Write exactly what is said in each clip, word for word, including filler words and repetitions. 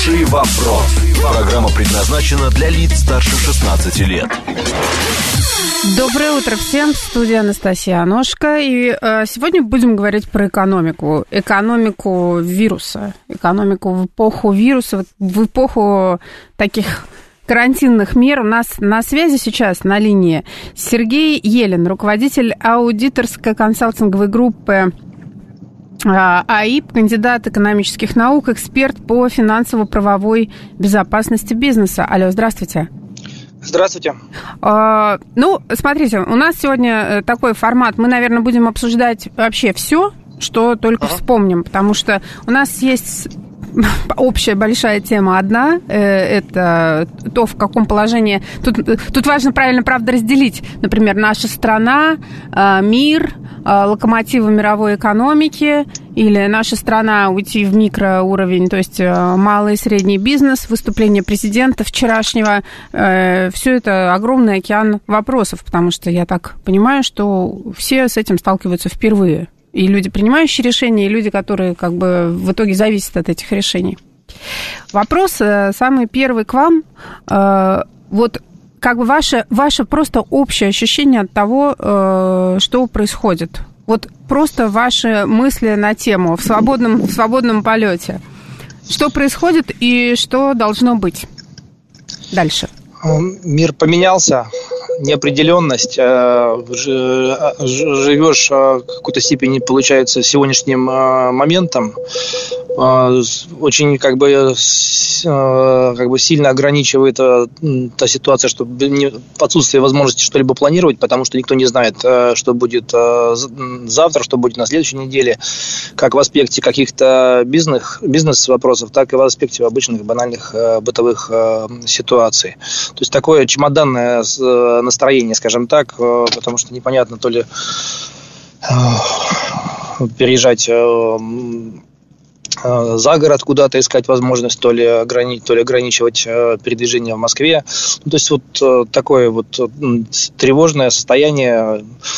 Хороший вопрос. Программа предназначена для лиц старше шестнадцати лет. Доброе утро всем. В студии Анастасия Аношка. И э, сегодня будем говорить про экономику. Экономику вируса. Экономику в эпоху вируса, в эпоху таких карантинных мер. У нас на связи сейчас на линии Сергей Елин, руководитель аудиторской консалтинговой группы АИП, кандидат экономических наук, эксперт по финансово-правовой безопасности бизнеса. Алло, здравствуйте. Здравствуйте. А, ну, смотрите, у нас сегодня такой формат. Мы, наверное, будем обсуждать вообще все, что только ага. вспомним, потому что у нас есть общая большая тема одна, это то, в каком положении... Тут, тут важно правильно, правда, разделить. Например, наша страна, мир, локомотивы мировой экономики, или наша страна уйти в микроуровень, то есть малый и средний бизнес, выступление президента вчерашнего. Все это огромный океан вопросов, потому что я так понимаю, что все с этим сталкиваются впервые. И люди, принимающие решения, и люди, которые как бы в итоге зависят от этих решений. Вопрос самый первый к вам. Вот как бы ваше, ваше просто общее ощущение от того, что происходит. Вот просто ваши мысли на тему в свободном, в свободном полете. Что происходит и что должно быть дальше? Мир поменялся. Неопределенность, живешь в какой-то степени, получается, сегодняшним моментом, очень как бы, как бы сильно ограничивает та ситуация, что отсутствие возможности что-либо планировать, потому что никто не знает, что будет завтра, что будет на следующей неделе, как в аспекте каких-то бизнес, бизнес-вопросов, так и в аспекте обычных банальных бытовых ситуаций. То есть такое чемоданное настроение, скажем так, потому что непонятно то ли переезжать за город куда-то, искать возможность, то ли, ограни- то ли ограничивать передвижение в Москве. Ну, то есть вот такое вот тревожное состояние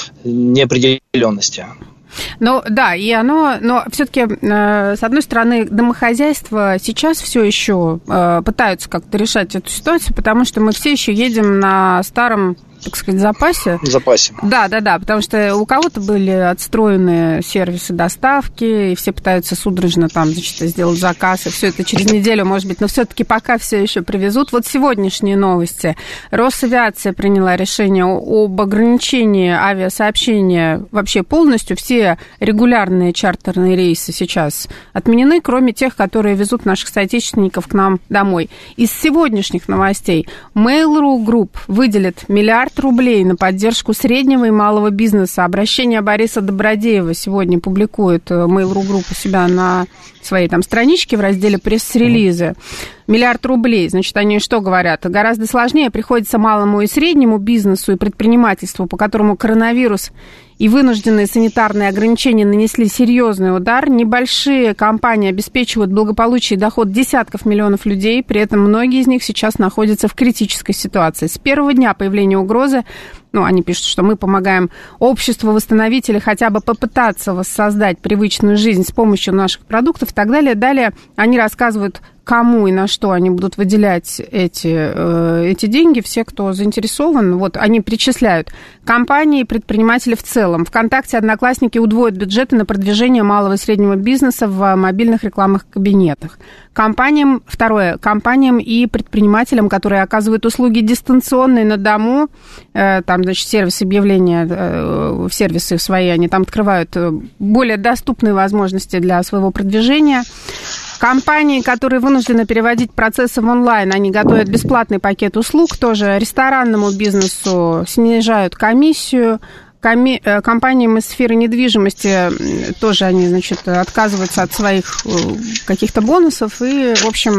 неопределенности. Ну да, и оно, но все-таки, э, с одной стороны, домохозяйства сейчас все еще э, пытаются как-то решать эту ситуацию, потому что мы все еще едем на старом, так сказать, запасе. Запасе. Да, да, да, потому что у кого-то были отстроены сервисы доставки, и все пытаются судорожно там, значит, сделать заказ, и все это через неделю, может быть, но все-таки пока все еще привезут. Вот сегодняшние новости. Росавиация приняла решение об ограничении авиасообщения вообще полностью. Все регулярные чартерные рейсы сейчас отменены, кроме тех, которые везут наших соотечественников к нам домой. Из сегодняшних новостей Mail.ru Group выделит миллиард рублей на поддержку среднего и малого бизнеса. Обращение Бориса Добродеева сегодня публикует Mail.ru Group у себя на своей там страничке в разделе пресс-релизы. Миллиард рублей. Значит, они что говорят? Гораздо сложнее приходится малому и среднему бизнесу и предпринимательству, по которому коронавирус и вынужденные санитарные ограничения нанесли серьезный удар. Небольшие компании обеспечивают благополучие и доход десятков миллионов людей, при этом многие из них сейчас находятся в критической ситуации. С первого дня появления угрозы, ну, они пишут, что мы помогаем обществу восстановить или хотя бы попытаться воссоздать привычную жизнь с помощью наших продуктов и так далее. Далее они рассказывают, кому и на что они будут выделять эти, э, эти деньги, все, кто заинтересован, вот они перечисляют. Компании и предприниматели в целом. ВКонтакте, Одноклассники удвоят бюджеты на продвижение малого и среднего бизнеса в мобильных рекламных кабинетах. Компаниям, второе, компаниям и предпринимателям, которые оказывают услуги дистанционные на дому, э, там, значит, сервис объявления, э, сервисы свои, они там открывают более доступные возможности для своего продвижения. Компании, которые вынуждены переводить процессы в онлайн, они готовят бесплатный пакет услуг, тоже ресторанному бизнесу снижают комиссию. Коми... Компаниям из сферы недвижимости тоже они, значит, отказываются от своих каких-то бонусов и, в общем,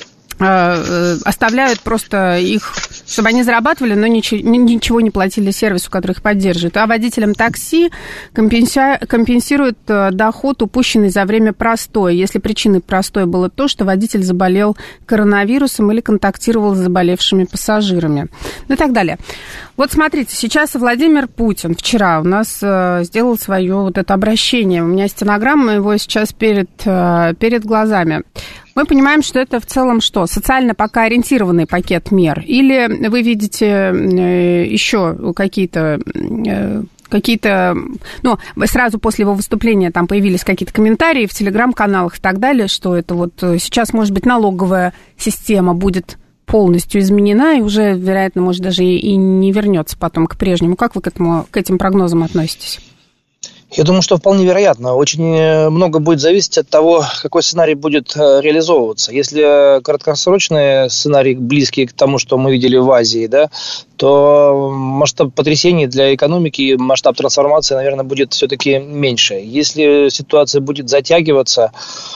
оставляют просто их, чтобы они зарабатывали, но ничего, ничего не платили сервису, который их поддерживает. А водителям такси компенси... компенсируют доход, упущенный за время простоя, если причиной простоя было то, что водитель заболел коронавирусом или контактировал с заболевшими пассажирами, ну и так далее. Вот смотрите, сейчас Владимир Путин вчера у нас сделал свое вот это обращение. У меня стенограмма его сейчас перед, перед глазами. Мы понимаем, что это в целом что? Социально пока ориентированный пакет мер? Или вы видите еще какие-то... какие-то, ну, сразу после его выступления там появились какие-то комментарии в телеграм-каналах и так далее, что это вот сейчас, может быть, налоговая система будет полностью изменена и уже, вероятно, может, даже и не вернется потом к прежнему. Как вы к этому, к этим прогнозам относитесь? Я думаю, что вполне вероятно. Очень много будет зависеть от того, какой сценарий будет реализовываться. Если краткосрочные сценарии близкие к тому, что мы видели в Азии, да, то масштаб потрясений для экономики, масштаб трансформации, наверное, будет все-таки меньше. Если ситуация будет затягиваться,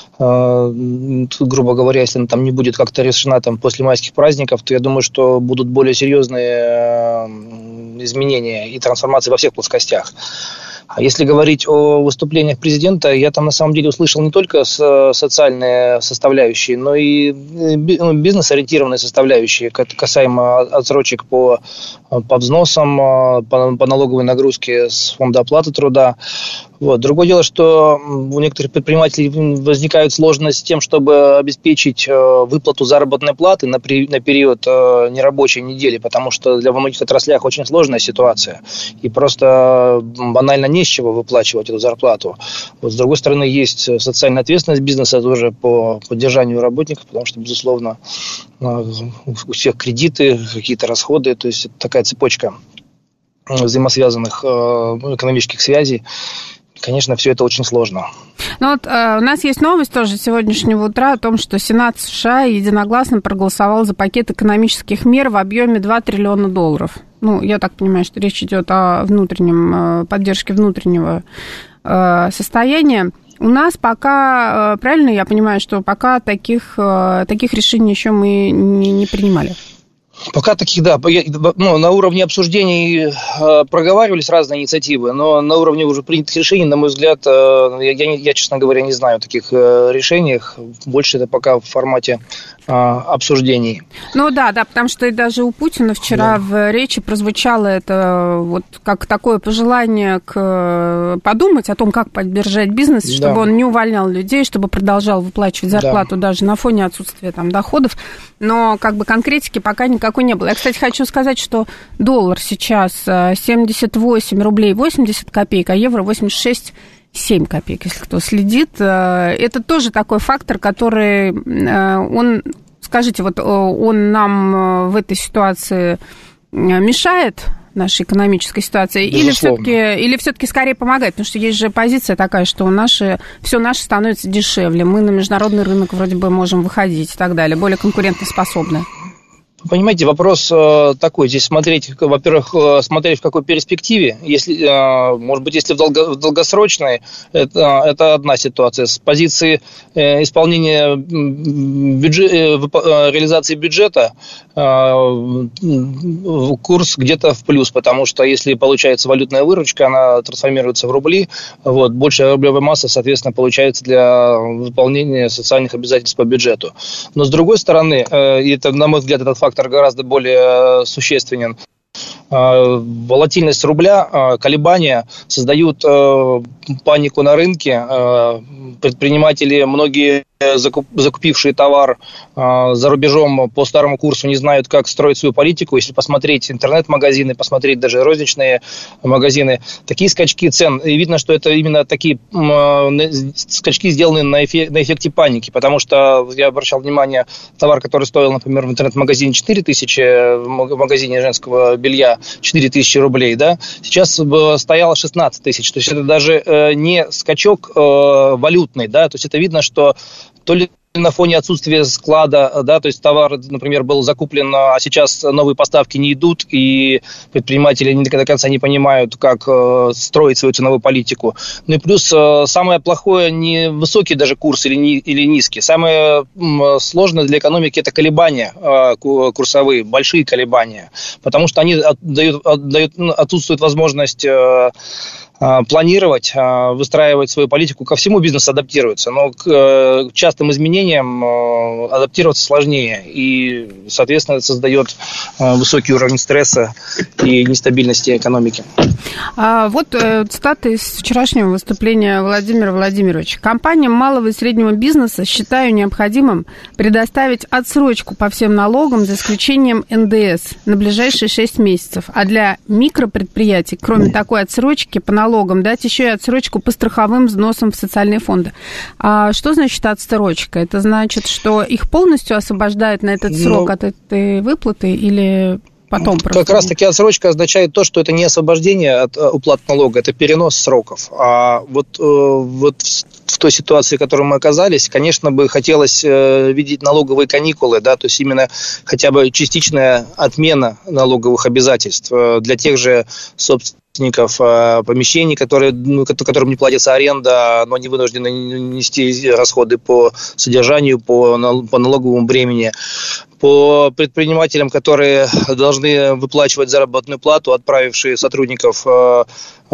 грубо говоря, если она там не будет как-то решена там, после майских праздников, то я думаю, что будут более серьезные изменения и трансформации во всех плоскостях. А если говорить о выступлениях президента, я там на самом деле услышал не только социальные составляющие, но и бизнес-ориентированные составляющие, касаемо отсрочек по, по взносам, по, по налоговой нагрузке с фонда оплаты труда. Вот. Другое дело, что у некоторых предпринимателей возникает сложность с тем, чтобы обеспечить выплату заработной платы на, при, на период нерабочей недели, потому что для многих отраслях очень сложная ситуация, и просто банально не с чего выплачивать эту зарплату. Вот, с другой стороны, есть социальная ответственность бизнеса тоже по поддержанию работников, потому что, безусловно, у всех кредиты, какие-то расходы, то есть это такая цепочка взаимосвязанных экономических связей. Конечно, все это очень сложно. Ну вот э, у нас есть новость тоже сегодняшнего утра о том, что Сенат США единогласно проголосовал за пакет экономических мер в объеме два триллиона долларов. Ну, я так понимаю, что речь идет о внутреннем, э, поддержке внутреннего э, состояния. У нас пока, э, правильно я понимаю, что пока таких, э, таких решений еще мы не, не принимали? Пока таких, да, ну, на уровне обсуждений э, проговаривались разные инициативы, но на уровне уже принятых решений, на мой взгляд, э, я, я, я, честно говоря, не знаю о таких э, решениях. Больше это пока в формате э, обсуждений. Ну да, да, потому что и даже у Путина вчера да. в речи прозвучало это вот как такое пожелание к, подумать о том, как поддержать бизнес, да. чтобы он не увольнял людей, чтобы продолжал выплачивать зарплату да. даже на фоне отсутствия там доходов. Но как бы конкретики пока никакой не было. Я, кстати, хочу сказать, что доллар сейчас семьдесят восемь рублей восемьдесят копеек, а евро восемьдесят шесть семь копеек, если кто следит. Это тоже такой фактор, который, он, скажите, вот он нам в этой ситуации мешает, нашей экономической ситуации, или все-таки, или все-таки скорее помогает, потому что есть же позиция такая, что наши, все наше становится дешевле, мы на международный рынок вроде бы можем выходить и так далее, более конкурентоспособны. Понимаете, вопрос э, такой, здесь смотреть, во-первых, э, смотреть в какой перспективе, если, э, может быть, если в, долго, в долгосрочной, это, это одна ситуация, с позиции э, исполнения бюджет, э, э, реализации бюджета э, курс где-то в плюс, потому что если получается валютная выручка, она трансформируется в рубли, вот, большая рублевая масса, соответственно, получается для выполнения социальных обязательств по бюджету. Но с другой стороны, э, и это, на мой взгляд, этот фактор гораздо более существенен. Волатильность рубля, колебания создают панику на рынке. Предприниматели, многие закупившие товар за рубежом по старому курсу, не знают, как строить свою политику. Если посмотреть интернет-магазины, посмотреть даже розничные магазины, такие скачки цен, и видно, что это именно такие скачки сделаны на эффекте, на эффекте паники, потому что я обращал внимание, товар, который стоил, например, в интернет-магазине четыре тысячи, в магазине женского белья четыре тысячи рублей, да, сейчас стояло шестнадцать тысяч, то есть это даже не скачок валютный, да, то есть это видно, что то ли на фоне отсутствия склада, да, то есть товар, например, был закуплен, а сейчас новые поставки не идут, и предприниматели до конца не понимают, как строить свою ценовую политику. Ну и плюс самое плохое не высокий даже курс или, не, или низкий. Самое сложное для экономики – это колебания курсовые, большие колебания, потому что они отдают, отдают, отсутствует возможность планировать, выстраивать свою политику. Ко всему бизнес адаптируется, но к частым изменениям адаптироваться сложнее. И, соответственно, это создает высокий уровень стресса и нестабильности экономики. А вот цитата из вчерашнего выступления Владимира Владимировича. Компаниям малого и среднего бизнеса считаю необходимым предоставить отсрочку по всем налогам, за исключением эн дэ эс, на ближайшие шесть месяцев. А для микропредприятий, кроме такой отсрочки по налогам, дать еще и отсрочку по страховым взносам в социальные фонды. А что значит отсрочка? Это значит, что их полностью освобождают на этот срок ну, от этой выплаты или... Потом как просто... раз-таки отсрочка означает то, что это не освобождение от уплаты налога, это перенос сроков. А вот, вот в той ситуации, в которой мы оказались, конечно, бы хотелось видеть налоговые каникулы, да, то есть именно хотя бы частичная отмена налоговых обязательств для тех же собственников помещений, которые, которым не платится аренда, но они вынуждены нести расходы по содержанию, по, по налоговому бремени. По предпринимателям, которые должны выплачивать заработную плату, отправившие сотрудников в,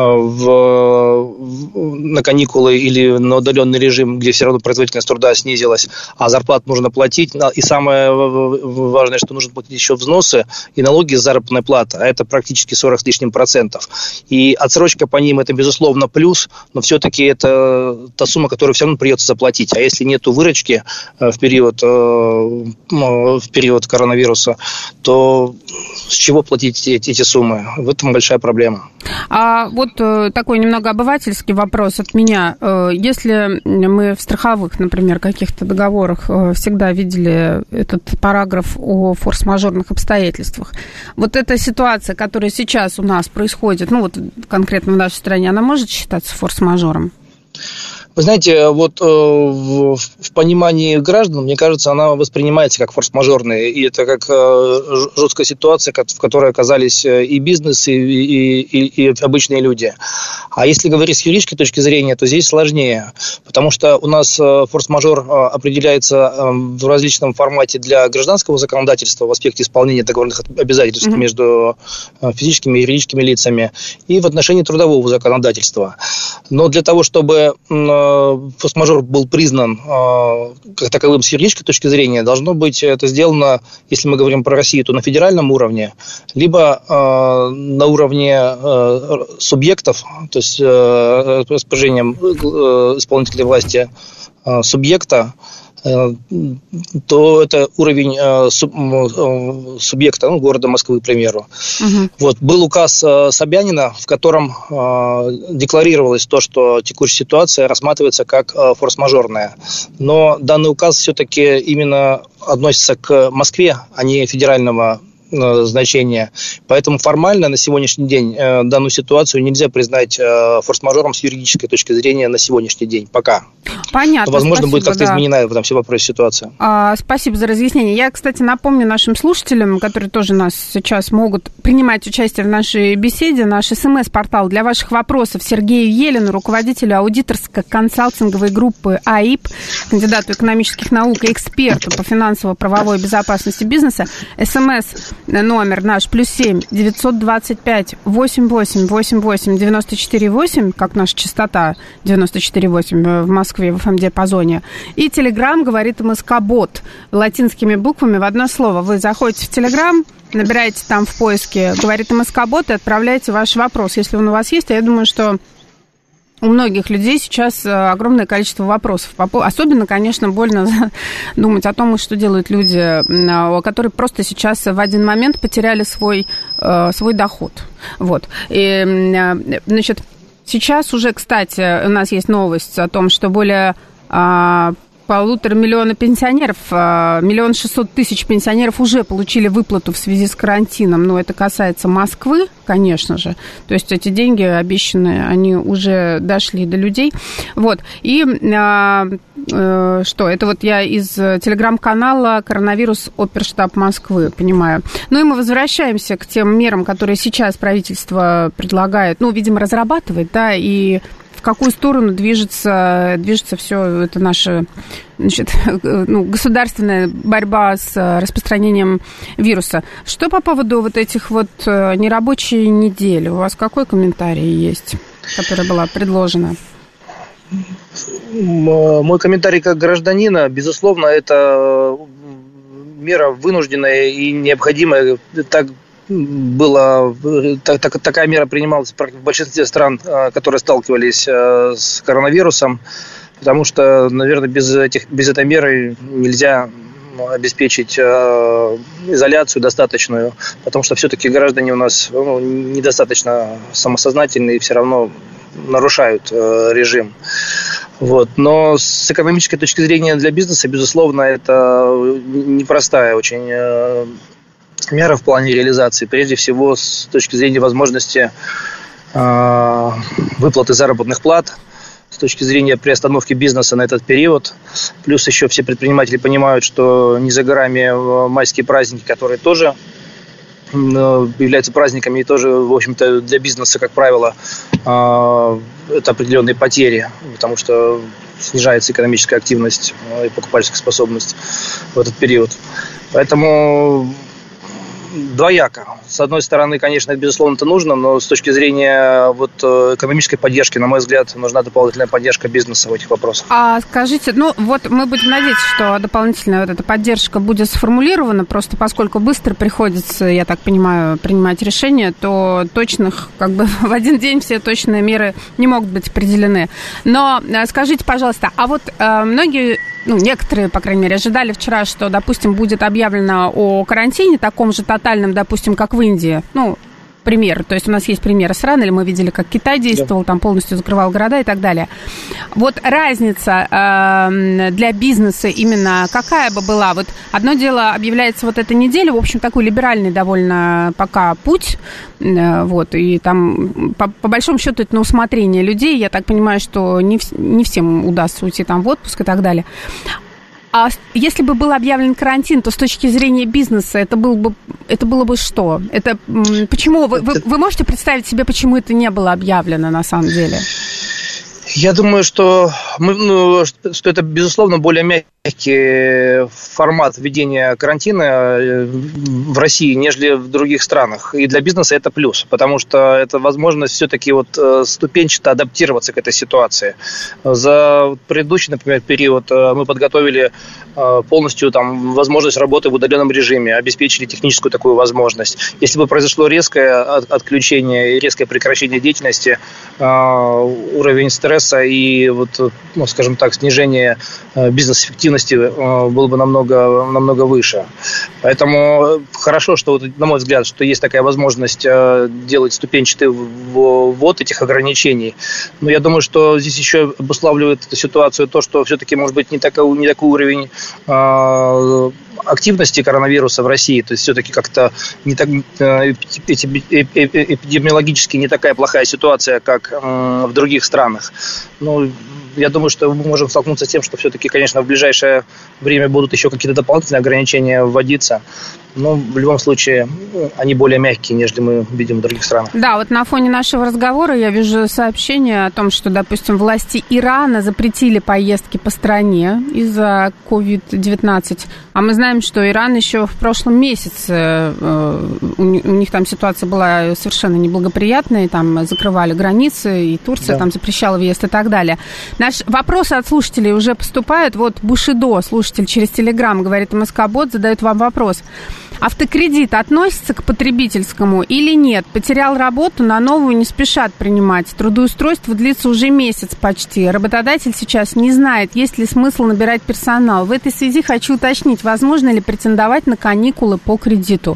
в, на каникулы или на удаленный режим, где все равно производительность труда снизилась, а зарплату нужно платить. И самое важное, что нужно платить еще взносы и налоги с заработной платы, а это практически сорок с лишним процентов. И отсрочка по ним это, безусловно, плюс, но все-таки это та сумма, которую все равно придется заплатить. А если нету выручки в период, в период коронавируса, то с чего платить эти, эти суммы? В этом большая проблема. А вот такой немного обывательский вопрос от меня. Если мы в страховых, например, каких-то договорах всегда видели этот параграф о форс-мажорных обстоятельствах, вот эта ситуация, которая сейчас у нас происходит, ну вот конкретно в нашей стране, она может считаться форс-мажором? Вы знаете, вот э, в, в понимании граждан, мне кажется, она воспринимается как форс-мажорная, и это как э, жесткая ситуация, в которой оказались и бизнес, и, и, и, и обычные люди. А если говорить с юридической точки зрения, то здесь сложнее, потому что у нас форс-мажор определяется в различном формате для гражданского законодательства в аспекте исполнения договорных обязательств mm-hmm. между физическими и юридическими лицами, и в отношении трудового законодательства. Но для того, чтобы форс-мажор был признан как таковым с юридической точки зрения, должно быть это сделано, если мы говорим про Россию, то на федеральном уровне, либо на уровне субъектов, то есть распоряжением исполнительной власти субъекта, то это уровень субъекта, ну, города Москвы, к примеру. Угу. Вот, был указ Собянина, в котором декларировалось то, что текущая ситуация рассматривается как форс-мажорная. Но данный указ все-таки именно относится к Москве, а не федерального значения. Поэтому формально на сегодняшний день э, данную ситуацию нельзя признать э, форс-мажором с юридической точки зрения на сегодняшний день. Пока. Понятно. Но, возможно, спасибо, будет как-то да. изменена в этом все вопросе ситуация. А, спасибо за разъяснение. Я, кстати, напомню нашим слушателям, которые тоже нас сейчас могут принимать участие в нашей беседе, наш СМС-портал для ваших вопросов Сергею Елину, руководителю аудиторско-консалтинговой группы АИП, кандидату экономических наук и эксперту по финансово-правовой безопасности бизнеса. СМС номер наш плюс семь девятьсот двадцать пять восемьдесят восемь восемьдесят восемь девяносто четыре восемь, как наша частота девяносто четыре восемь в Москве, в эф эм-диапазоне. И Телеграм говорит МСК-бот латинскими буквами в одно слово. Вы заходите в Телеграм, набираете там в поиске «Говорит МСК-бот» и отправляете ваш вопрос, если он у вас есть. А я думаю, что у многих людей сейчас огромное количество вопросов. Особенно, конечно, больно думать о том, что делают люди, которые просто сейчас в один момент потеряли свой, свой доход. Вот. И, значит, сейчас уже, кстати, у нас есть новость о том, что более полутора миллиона пенсионеров, миллион шестьсот тысяч пенсионеров уже получили выплату в связи с карантином. Но это касается Москвы, конечно же. То есть эти деньги обещанные, они уже дошли до людей. Вот. И а, э, что? Это вот я из телеграм-канала «Коронавирус Оперштаб Москвы», понимаю. Ну и мы возвращаемся к тем мерам, которые сейчас правительство предлагает, ну, видимо, разрабатывает, да, и в какую сторону движется, движется все это наше, значит, ну, государственная борьба с распространением вируса. Что по поводу вот этих вот нерабочей недели? У вас какой комментарий есть? которая была предложена? Мой комментарий как гражданина, безусловно, это мера вынужденная и необходимая. Так было, так, так, такая мера принималась в большинстве стран, которые сталкивались с коронавирусом, потому что, наверное, без, этих, без этой меры нельзя обеспечить изоляцию достаточную, потому что все-таки граждане у нас ну, недостаточно самосознательны и все равно нарушают режим. Вот. Но с экономической точки зрения для бизнеса, безусловно, это непростая очень мера в плане реализации. Прежде всего, с точки зрения возможности выплаты заработных плат, с точки зрения приостановки бизнеса на этот период. Плюс еще все предприниматели понимают, что не за горами майские праздники, которые тоже являются праздниками и тоже, в общем-то, для бизнеса, как правило, это определенные потери, потому что снижается экономическая активность и покупательская способность в этот период. Поэтому двояко. С одной стороны, конечно, безусловно, это нужно, но с точки зрения вот экономической поддержки, на мой взгляд, нужна дополнительная поддержка бизнеса в этих вопросах. А скажите, ну вот мы будем надеяться, что дополнительная вот эта поддержка будет сформулирована, просто поскольку быстро приходится, я так понимаю, принимать решения, то точных, как бы в один день все точные меры не могут быть определены. Но скажите, пожалуйста, а вот э, многие... Ну, некоторые, по крайней мере, ожидали вчера, что, допустим, будет объявлено о карантине, таком же тотальном, допустим, как в Индии. Ну, пример. То есть у нас есть примеры стран, или мы видели, как Китай действовал, там полностью закрывал города и так далее. Вот разница э, для бизнеса именно какая бы была? Вот одно дело объявляется вот эта неделя, в общем, такой либеральный довольно пока путь, э, вот, и там по, по большому счету это на усмотрение людей. Я так понимаю, что не, не всем удастся уйти там в отпуск и так далее. А если бы был объявлен карантин, то с точки зрения бизнеса это было бы, это было бы что? Это почему вы, вы, вы можете представить себе, почему это не было объявлено на самом деле? Я думаю, что, мы, ну, что это, безусловно, более мягкий формат введения карантина в России, нежели в других странах. И для бизнеса это плюс, потому что это возможность все-таки вот ступенчато адаптироваться к этой ситуации. За предыдущий, например, период мы подготовили полностью там, возможность работы в удаленном режиме, обеспечили техническую такую возможность. Если бы произошло резкое отключение и резкое прекращение деятельности, уровень стресса и, вот, ну, скажем так, снижение бизнес-эффективности было бы намного, намного выше. Поэтому хорошо, что, на мой взгляд, что есть такая возможность делать ступенчатый ввод этих ограничений. Но я думаю, что здесь еще обуславливает эту ситуацию то, что все-таки, может быть, не такой, не такой уровень активности коронавируса в России, то есть все-таки как-то не так, эпидемиологически не такая плохая ситуация, как в других странах. Ну, я думаю, что мы можем столкнуться с тем, что все-таки, конечно, в ближайшее время будут еще какие-то дополнительные ограничения вводиться. Но в любом случае они более мягкие, нежели мы видим в других странах. Да, вот на фоне нашего разговора я вижу сообщение о том, что, допустим, власти Ирана запретили поездки по стране из-за ковид девятнадцать. А мы знаем, что Иран еще в прошлом месяце, у них там ситуация была совершенно неблагоприятная, там закрывали границы, и Турция да. там запрещала въезд и так далее. Наши вопросы от слушателей уже поступают. Вот Бушидо, слушатель через Телеграм, говорит, МСК-бот задает вам вопрос. Автокредит относится к потребительскому или нет? Потерял работу, на новую не спешат принимать. Трудоустройство длится уже месяц почти. Работодатель сейчас не знает, есть ли смысл набирать персонал. В этой связи хочу уточнить, возможно ли претендовать на каникулы по кредиту?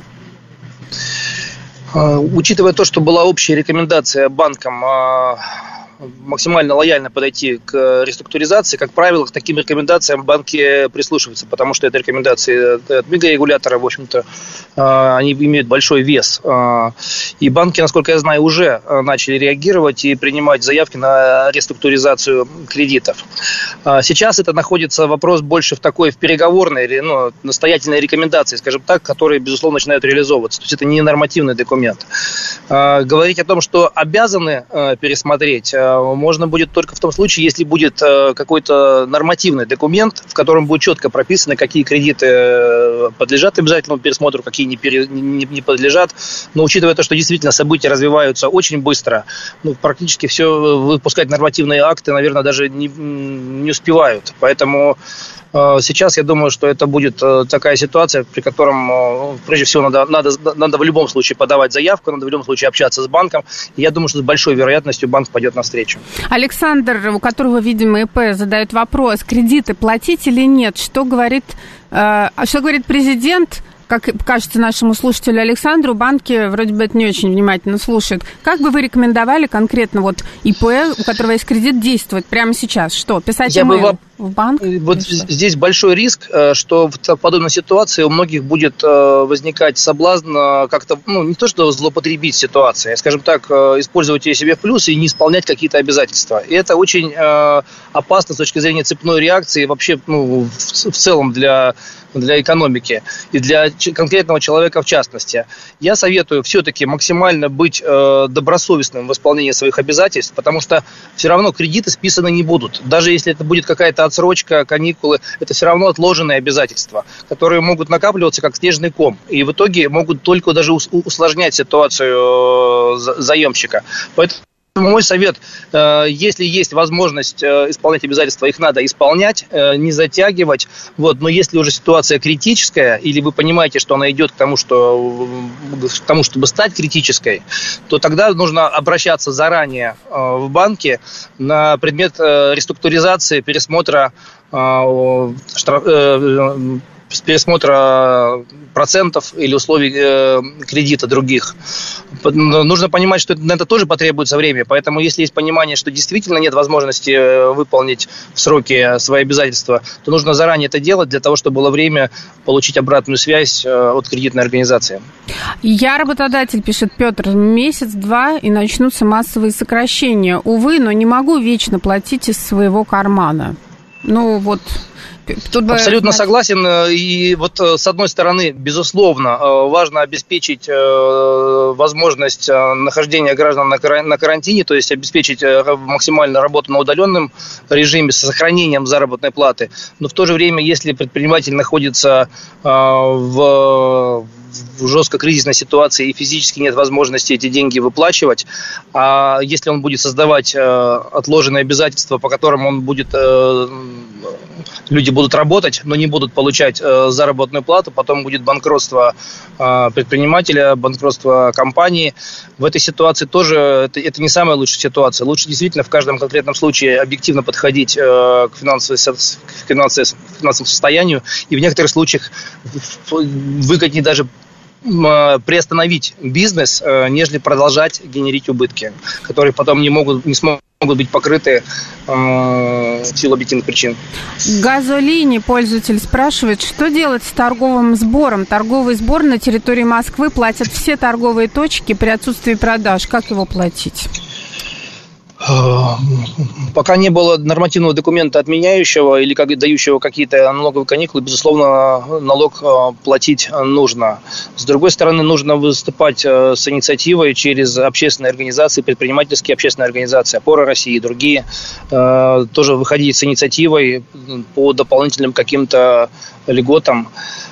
Учитывая то, что была общая рекомендация банкам максимально лояльно подойти к реструктуризации, как правило, к таким рекомендациям банки прислушиваются, потому что это рекомендации от мегарегулятора, в общем-то, они имеют большой вес. И банки, насколько я знаю, уже начали реагировать и принимать заявки на реструктуризацию кредитов. Сейчас это находится вопрос больше в такой, в переговорной, ну, настоятельной рекомендации, скажем так, которые, безусловно, начинают реализовываться. То есть это не нормативный документ. Говорить о том, что обязаны пересмотреть можно будет только в том случае, если будет какой-то нормативный документ, в котором будет четко прописано, какие кредиты подлежат обязательному пересмотру, какие не, пере, не, не подлежат. Но учитывая то, что действительно события развиваются очень быстро, ну, практически все выпускать нормативные акты, наверное, даже не, не успевают. Поэтому сейчас я думаю, что это будет такая ситуация, при котором, прежде всего, надо, надо, надо в любом случае подавать заявку, надо в любом случае общаться с банком. И я думаю, что с большой вероятностью банк пойдет навстречу. Александр, у которого, видимо, ИП, задает вопрос: кредиты платить или нет? Что говорит, э, что говорит президент? Как кажется нашему слушателю Александру, банки вроде бы это не очень внимательно слушают. Как бы вы рекомендовали конкретно вот ИП, у которого есть кредит, действовать прямо сейчас? Что, писать имейл в банк? Вот здесь большой риск, что в подобной ситуации у многих будет возникать соблазн как-то, ну, не то что злоупотребить ситуацией, а, скажем так, использовать ее себе в плюс и не исполнять какие-то обязательства. И это очень опасно с точки зрения цепной реакции, вообще, ну, в целом для... для экономики и для конкретного человека в частности. Я советую все-таки максимально быть э, добросовестным в исполнении своих обязательств, потому что все равно кредиты списаны не будут. Даже если это будет какая-то отсрочка, каникулы, это все равно отложенные обязательства, которые могут накапливаться как снежный ком. И в итоге могут только даже усложнять ситуацию э, заемщика. Поэтому мой совет, если есть возможность исполнять обязательства, их надо исполнять, не затягивать. Вот. Но если уже ситуация критическая, или вы понимаете, что она идет к тому, что, к тому, чтобы стать критической, то тогда нужно обращаться заранее в банки на предмет реструктуризации, пересмотра штраф, с пересмотра процентов или условий э, кредита других. Нужно понимать, что на это тоже потребуется время, поэтому если есть понимание, что действительно нет возможности выполнить в сроки свои обязательства, то нужно заранее это делать для того, чтобы было время получить обратную связь от кредитной организации. Я работодатель, пишет Петр, месяц-два и начнутся массовые сокращения. Увы, но не могу вечно платить из своего кармана. Ну вот... Тут Абсолютно бы... согласен. И вот с одной стороны, безусловно, важно обеспечить возможность нахождения граждан на карантине, то есть обеспечить максимальную работу на удаленном режиме с сохранением заработной платы. Но в то же время, если предприниматель находится в... в жестко кризисной ситуации и физически нет возможности эти деньги выплачивать, а если он будет создавать э, отложенные обязательства, по которым он будет, э, люди будут работать, но не будут получать э, заработную плату, потом будет банкротство э, предпринимателя, банкротство компании. В этой ситуации тоже это, это не самая лучшая ситуация. Лучше действительно в каждом конкретном случае объективно подходить э, к финансовой, к финансовой, к финансовому состоянию, и в некоторых случаях выгоднее даже приостановить бизнес, нежели продолжать генерить убытки, которые потом не могут, не смогут быть покрыты э, в силу объективных причин. Газолини пользователь спрашивает, что делать с торговым сбором? Торговый сбор на территории Москвы платят все торговые точки при отсутствии продаж. Как его платить? Пока не было нормативного документа, отменяющего или как дающего какие-то налоговые каникулы, безусловно, налог платить нужно. С другой стороны, нужно выступать с инициативой через общественные организации, предпринимательские общественные организации, «Опора России» и другие, тоже выходить с инициативой по дополнительным каким-то льготам.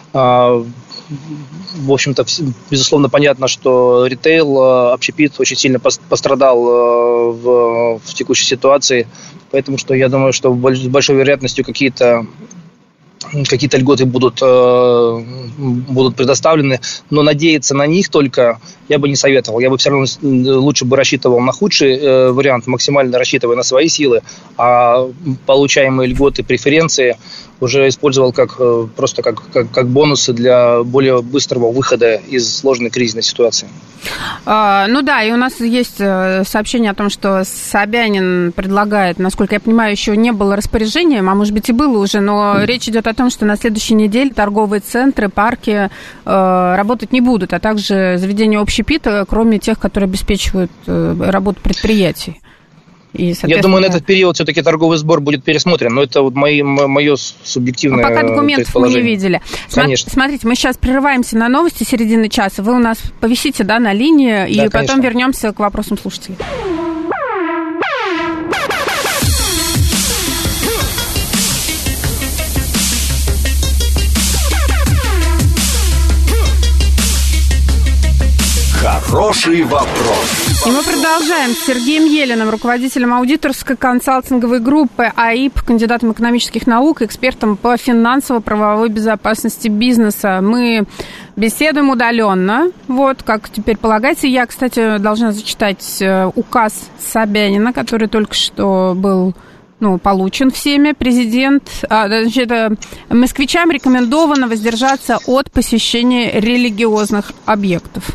В общем-то, безусловно, понятно, что ритейл, общепит очень сильно пострадал в, в текущей ситуации. Поэтому что я думаю, что с большой вероятностью какие-то какие-то льготы будут, будут предоставлены, но надеяться на них только я бы не советовал. Я бы все равно лучше бы рассчитывал на худший вариант, максимально рассчитывая на свои силы, а получаемые льготы, преференции уже использовал как, просто как, как, как бонусы для более быстрого выхода из сложной кризисной ситуации. А, ну да, и у нас есть сообщение о том, что Собянин предлагает, насколько я понимаю, еще не было распоряжения, а может быть и было уже, но mm. речь идет о том, что на следующей неделе торговые центры, парки э, работать не будут, а также заведения общепита, кроме тех, которые обеспечивают э, работу предприятий. И, я думаю, на этот период все-таки торговый сбор будет пересмотрен, но это вот мои, мое субъективное пока документов мы не видели. Конечно. Смотрите, мы сейчас прерываемся на новости середины часа, вы у нас повисите, да, на линии, и да, потом конечно. Вернемся к вопросам слушателей. Хороший вопрос. И мы продолжаем с Сергеем Елиным, руководителем аудиторской консалтинговой группы АИП, кандидатом экономических наук, экспертом по финансово-правовой безопасности бизнеса. Мы беседуем удаленно, вот, как теперь полагается. Я, кстати, должна зачитать указ Собянина, который только что был... Ну, получен всеми. Президент, а, значит, москвичам рекомендовано воздержаться от посещения религиозных объектов.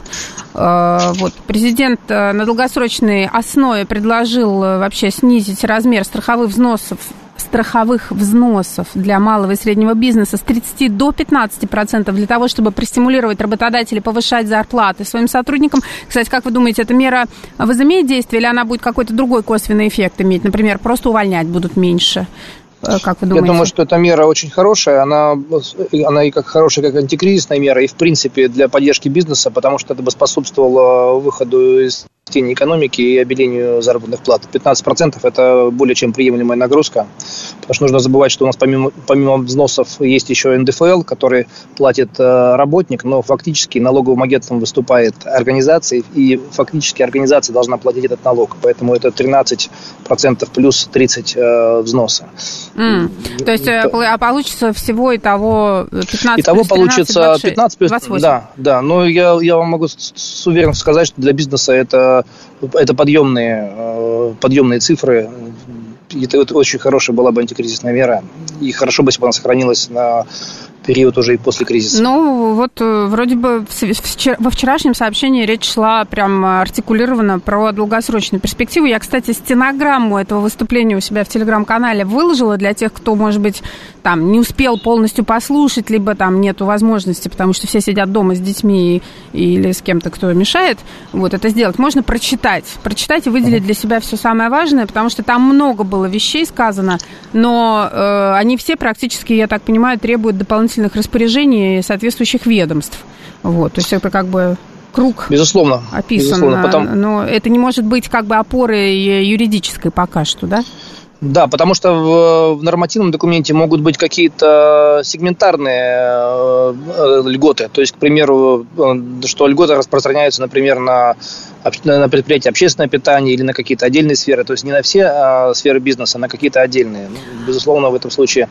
А, вот, президент на долгосрочной основе предложил вообще снизить размер страховых взносов страховых взносов для малого и среднего бизнеса с тридцати до пятнадцати процентов для того, чтобы простимулировать работодателей повышать зарплаты своим сотрудникам. Кстати, как вы думаете, эта мера возымеет действие или она будет какой-то другой косвенный эффект иметь? Например, просто увольнять будут меньше? Как вы думаете? Я думаю, что эта мера очень хорошая. Она, она и как хорошая, как антикризисная мера, и в принципе для поддержки бизнеса, потому что это бы способствовало выходу из тени экономики и обелению заработных плат. пятнадцать процентов это более чем приемлемая нагрузка. Потому что нужно забывать, что у нас помимо, помимо взносов есть еще эн дэ эф эл, который платит работник, но фактически налоговым агентом выступает организация, и фактически организация должна платить этот налог. Поэтому это тринадцать процентов плюс тридцать процентов взноса. Mm. То есть, это... а получится всего итого пятнадцать Итого плюс тринадцать, получится пятнадцать плюс двадцать восемь. Да, да. Но я, я вам могу с, с уверенностью сказать, что для бизнеса это, это подъемные, подъемные цифры. Это, это очень хорошая была бы антикризисная мера. И хорошо бы, если бы она сохранилась на период уже и после кризиса. Ну, вот вроде бы во вчерашнем сообщении речь шла прям артикулированно про долгосрочную перспективу. Я, кстати, стенограмму этого выступления у себя в Телеграм-канале выложила для тех, кто, может быть, там не успел полностью послушать, либо там нету возможности, потому что все сидят дома с детьми или с кем-то, кто мешает. Вот это сделать. Можно прочитать. Прочитать и выделить для себя все самое важное, потому что там много было вещей сказано, но э, они все практически, я так понимаю, требуют дополнительных распоряжений соответствующих ведомств. Вот, то есть это как бы круг безусловно, описан, безусловно, потом... но это не может быть как бы опорой юридической пока что, да? Да, потому что в, в нормативном документе могут быть какие-то сегментарные э, льготы. То есть, к примеру, что льготы распространяются, например, на, на предприятия общественное питание или на какие-то отдельные сферы. То есть не на все э, сферы бизнеса, а на какие-то отдельные. Безусловно, в этом случае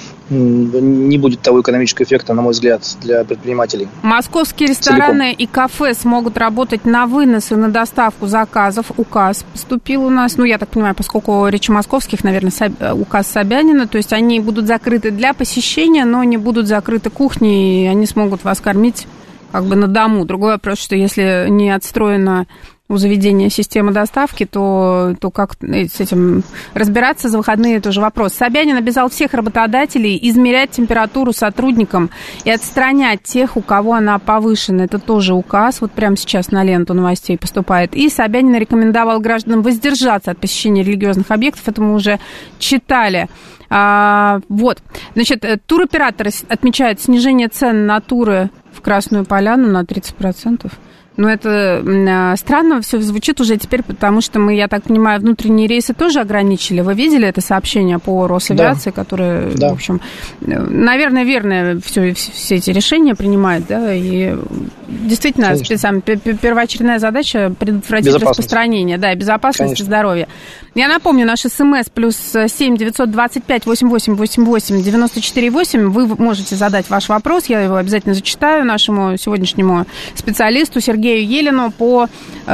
не будет того экономического эффекта, на мой взгляд, для предпринимателей. Московские рестораны целиком. И кафе смогут работать на вынос и на доставку заказов. Указ поступил у нас. Ну, я так понимаю, поскольку речь о московских, наверное, указ Собянина. То есть они будут закрыты для посещения, но не будут закрыты кухни, и они смогут вас кормить как бы на дому. Другой вопрос, что если не отстроена у заведения системы доставки, то, то как с этим разбираться за выходные, тоже вопрос. Собянин обязал всех работодателей измерять температуру сотрудникам и отстранять тех, у кого она повышена. Это тоже указ, вот прямо сейчас на ленту новостей поступает. И Собянин рекомендовал гражданам воздержаться от посещения религиозных объектов, это мы уже читали. А, вот, значит, туроператоры отмечают снижение цен на туры в Красную Поляну на тридцать процентов. Ну, это странно все звучит уже теперь, потому что мы, я так понимаю, внутренние рейсы тоже ограничили. Вы видели это сообщение по Росавиации, да. которое, да. в общем, наверное, верно все, все эти решения принимает, да, и действительно, спецам, первоочередная задача предотвратить распространение, да, безопасность и здоровье. Я напомню, наш СМС плюс семь девятьсот двадцать пять восемьдесят восемь восемьдесят восемь девяносто четыре восемь. Вы можете задать ваш вопрос, я его обязательно зачитаю нашему сегодняшнему специалисту Сергею Сергею Елину по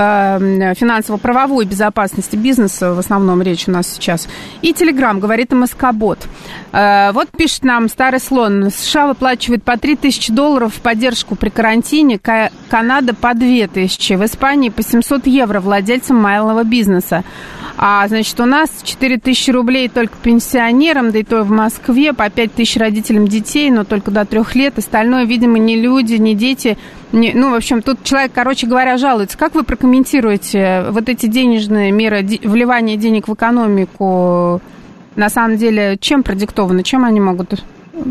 э, финансово-правовой безопасности бизнеса, в основном речь у нас сейчас. И Телеграм, говорит МСК-бот. Э, вот пишет нам Старый Слон. США выплачивает по три тысячи долларов в поддержку при карантине, К- Канада по две тысячи, в Испании по семьсот евро владельцам малого бизнеса. А, значит, у нас четыре тысячи рублей только пенсионерам, да и то в Москве, по пять тысяч родителям детей, но только до трех лет. Остальное, видимо, не люди, не дети. Не, ну, в общем, тут человек, короче говоря, жалуется. Как вы прокомментируете вот эти денежные меры, де, вливания денег в экономику? На самом деле, чем продиктованы? Чем они могут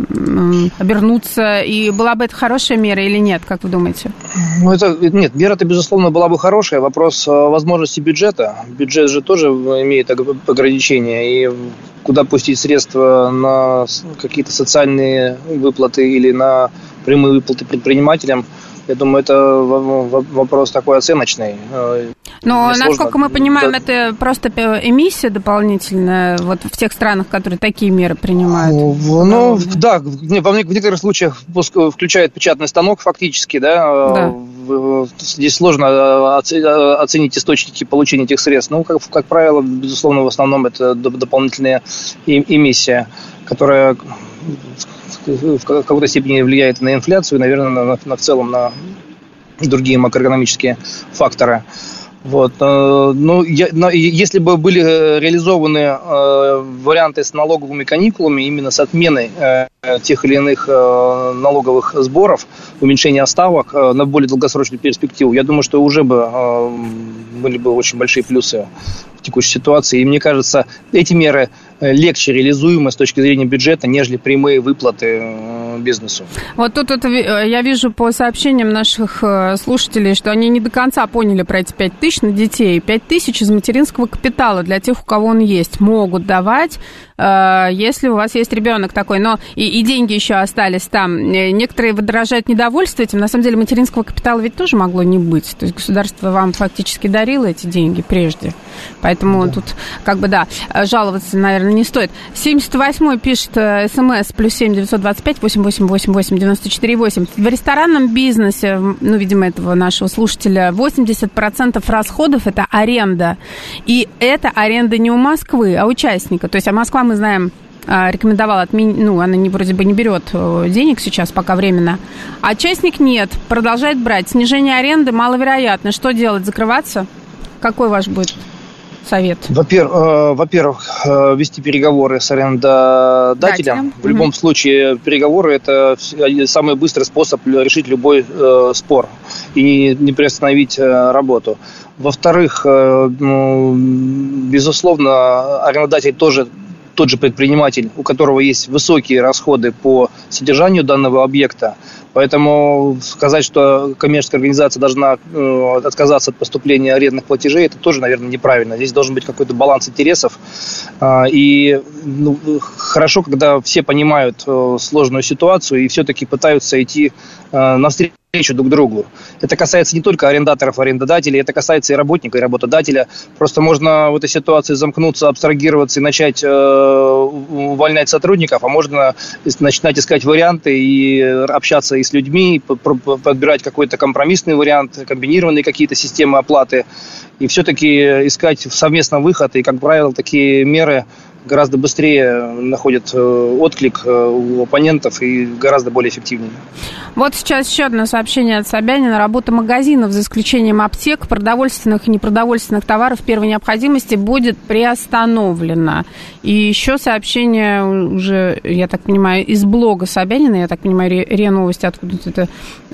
обернуться? И была бы это хорошая мера или нет, как вы думаете? Ну, это, нет, мера-то, безусловно, была бы хорошая. Вопрос возможности бюджета. Бюджет же тоже имеет ограничения. И куда пустить средства на какие-то социальные выплаты или на прямые выплаты предпринимателям, Я думаю, это вопрос такой оценочный. Но, насколько мы понимаем, да. Это просто эмиссия дополнительная вот в тех странах, которые такие меры принимают? Ну, да, в некоторых случаях включает печатный станок фактически, да, да. Здесь сложно оценить источники получения этих средств. Ну, как, как правило, безусловно, в основном это дополнительная эмиссия, которая в какой-то степени влияет на инфляцию, наверное, на, на, в целом на другие макроэкономические факторы. Вот. Ну, я, но если бы были реализованы э, варианты с налоговыми каникулами, именно с отменой э, тех или иных э, налоговых сборов, уменьшения ставок э, на более долгосрочную перспективу, я думаю, что уже бы э, были бы очень большие плюсы в текущей ситуации. И мне кажется, эти меры легче реализуемы с точки зрения бюджета, нежели прямые выплаты бизнесу. Вот тут вот я вижу по сообщениям наших слушателей, что они не до конца поняли про эти пять тысяч на детей. пять тысяч из материнского капитала для тех, у кого он есть, могут давать, если у вас есть ребенок такой. Но и, и деньги еще остались там. Некоторые выражают недовольство этим. На самом деле материнского капитала ведь тоже могло не быть. То есть государство вам фактически дарило эти деньги прежде. Поэтому да. Тут как бы, да, жаловаться, наверное, не стоит. семьдесят восьмой пишет смс плюс семь девятьсот двадцать пять восемь восемь восемь восемь девяносто четыре восемь. В ресторанном бизнесе, ну, видимо, этого нашего слушателя, восемьдесят процентов расходов это аренда. И это аренда не у Москвы, а участника. То есть, а Москва, мы знаем, рекомендовала отменить, ну, она не, вроде бы не берет денег сейчас, пока временно. А частник нет, продолжает брать. Снижение аренды маловероятно. Что делать? Закрываться? Какой ваш будет совет? Во-первых, во-первых, вести переговоры с арендодателем. Дателем. В любом угу. случае, переговоры – это самый быстрый способ решить любой э, спор и не, не приостановить э, работу. Во-вторых, э, ну, безусловно, арендодатель тоже тот же предприниматель, у которого есть высокие расходы по содержанию данного объекта. Поэтому сказать, что коммерческая организация должна э, отказаться от поступления арендных платежей, это тоже, наверное, неправильно. Здесь должен быть какой-то баланс интересов. Э, и ну, хорошо, когда все понимают э, сложную ситуацию и все-таки пытаются идти э, навстречу друг другу. Это касается не только арендаторов, арендодателей, это касается и работника, и работодателя. Просто можно в этой ситуации замкнуться, абстрагироваться и начать э, увольнять сотрудников, а можно начинать искать варианты и общаться и с людьми, подбирать какой-то компромиссный вариант, комбинированные какие-то системы оплаты, и все-таки искать совместно выход. И, как правило, такие меры гораздо быстрее находят отклик у оппонентов и гораздо более эффективнее. Вот сейчас еще одно сообщение от Собянина. Работа магазинов, за исключением аптек, продовольственных и непродовольственных товаров первой необходимости, будет приостановлена. И еще сообщение уже, я так понимаю, из блога Собянина, я так понимаю, РИА Новости, откуда-то это,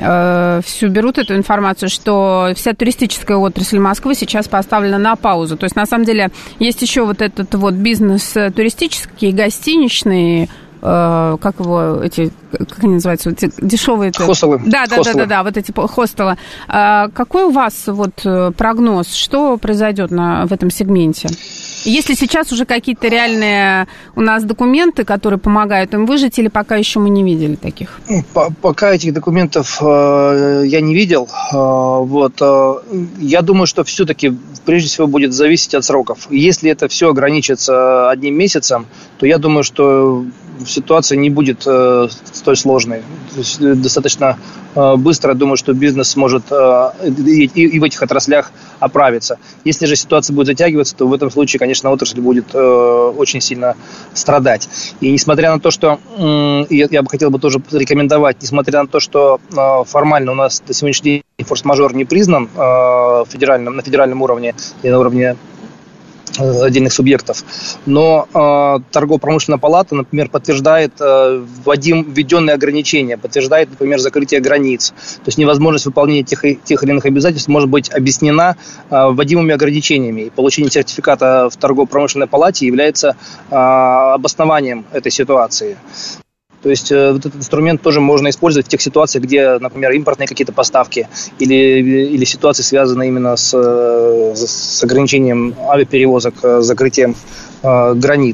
э, всю берут эту информацию, что вся туристическая отрасль Москвы сейчас поставлена на паузу. То есть, на самом деле, есть еще вот этот вот бизнес туристические, гостиничные, э, как его, эти, как они называются, эти дешевые... Хостелы. Да, да, да, да, да, вот эти хостелы. А какой у вас вот прогноз, что произойдет на, в этом сегменте? Есть ли сейчас уже какие-то реальные у нас документы, которые помогают им выжить, или пока еще мы не видели таких? Пока этих документов э, я не видел. Э, вот, э, я думаю, что все-таки прежде всего будет зависеть от сроков. Если это все ограничится одним месяцем, то я думаю, что ситуация не будет э, столь сложной. То есть, достаточно э, быстро, думаю, что бизнес сможет э, и, и в этих отраслях оправиться. Если же ситуация будет затягиваться, то в этом случае, конечно, отрасль будет э, очень сильно страдать. И несмотря на то, что э, я, я бы хотел бы тоже рекомендовать, несмотря на то, что э, формально у нас до сегодняшнего дня форс-мажор не признан э, федеральном, на федеральном уровне и на уровне отдельных субъектов. Но э, торгово-промышленная палата, например, подтверждает э, вводим, введенные ограничения, подтверждает, например, закрытие границ. То есть невозможность выполнения тех, тех или иных обязательств может быть объяснена э, вводимыми ограничениями. И получение сертификата в торгово-промышленной палате является э, обоснованием этой ситуации. То есть э, вот этот инструмент тоже можно использовать в тех ситуациях, где, например, импортные какие-то поставки или, или ситуации, связанные именно с, с ограничением авиаперевозок, с закрытием э, границ.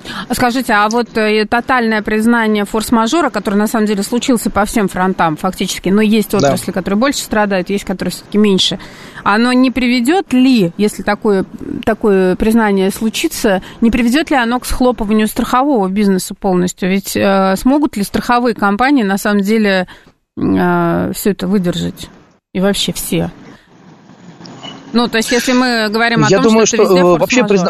Скажите, а вот тотальное признание форс-мажора, который на самом деле случился по всем фронтам фактически, но есть отрасли, да, которые больше страдают, есть, которые все-таки меньше, оно не приведет ли, если такое, такое признание случится, не приведет ли оно к схлопыванию страхового бизнеса полностью? Ведь э, смогут ли страховые компании на самом деле э, все это выдержать? И вообще все? Ну, то есть, если мы говорим о Я том, думаю, что это что, везде э, вообще призна...